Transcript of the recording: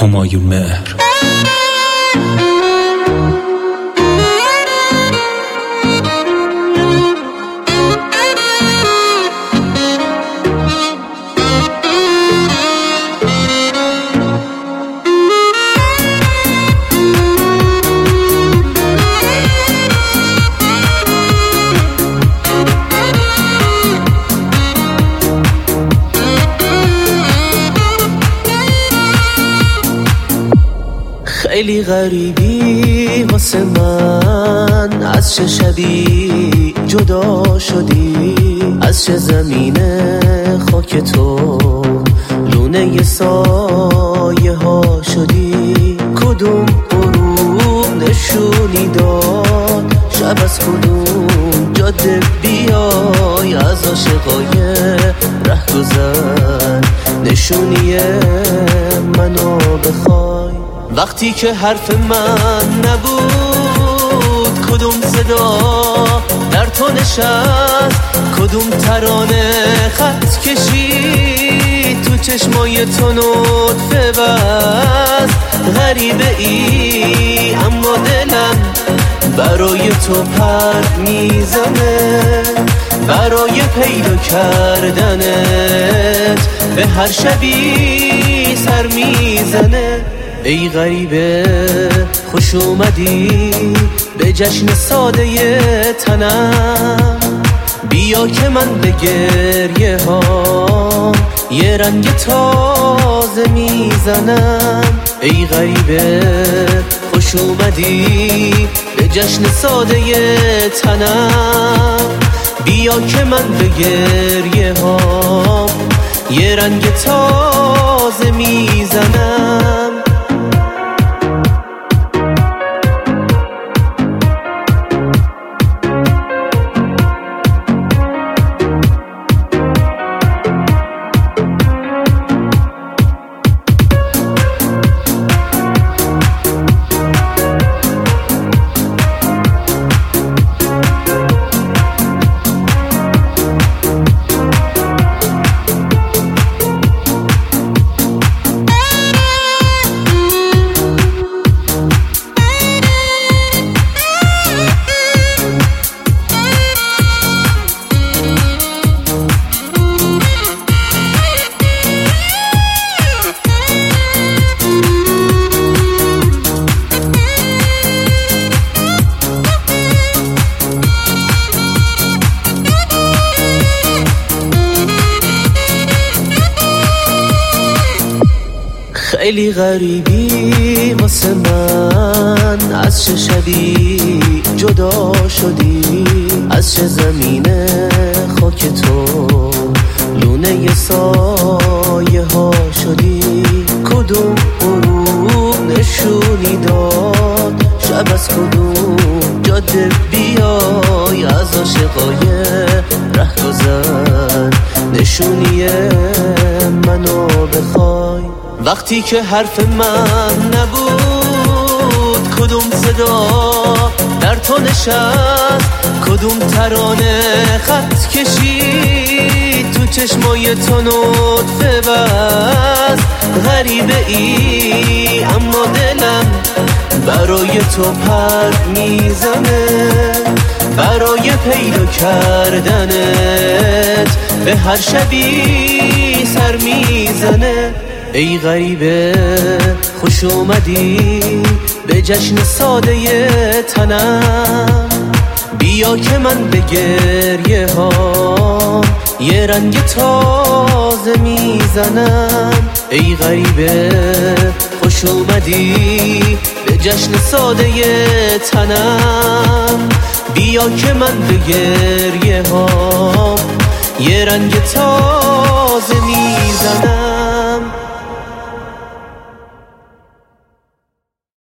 همایون مهر. خیلی غریبی واسه من، از چه شبی جدا شدی، از چه زمینه خاک تو لونه سایه ها شدی. کدوم غروب نشونی داد شب، از کدوم جاده بیای، از عاشقای رهگذر نشونی منو بخوای. وقتی که حرف من نبود، کدوم صدا در تو نشست، کدوم ترانه خط کشید تو چشمای تو نطفه بست. غریبه ای اما دلم برای تو پر میزنه، برای پیدا کردنت به هر شبی سر میزنه. ای غریبه خوش اومدی به جشن ساده تنم، بیا که من به گریه ها یه رنگ تازه میزنم. ای غریبه خوش اومدی به جشن ساده تنم، بیا که من به گریه ها یه رنگ تازه میزنم. خیلی غریبی واسه من، از چه شبی جدا شدی، از چه زمینه خاک تو لونه سایه ها شدی. کدوم غروب نشونی داد شب، از کدوم جاده بیای، از عاشقای رهگذر نشونی منو بخوای. وقتی که حرف من نبود، کدوم صدا در تو نشست، کدوم ترانه خط کشید تو چشمای تو نطفه بست. غریبه ای اما دلم برای تو پر میزنه، برای پیدا کردنت به هر شبی سر میزنه. ای غریبه خوش اومدی به جشن ساده تنم، بیا که من به گریه ها یه رنگ تازه میزنم. ای غریبه خوش اومدی به جشن ساده تنم، بیا که من به گریه ها یه رنگ تازه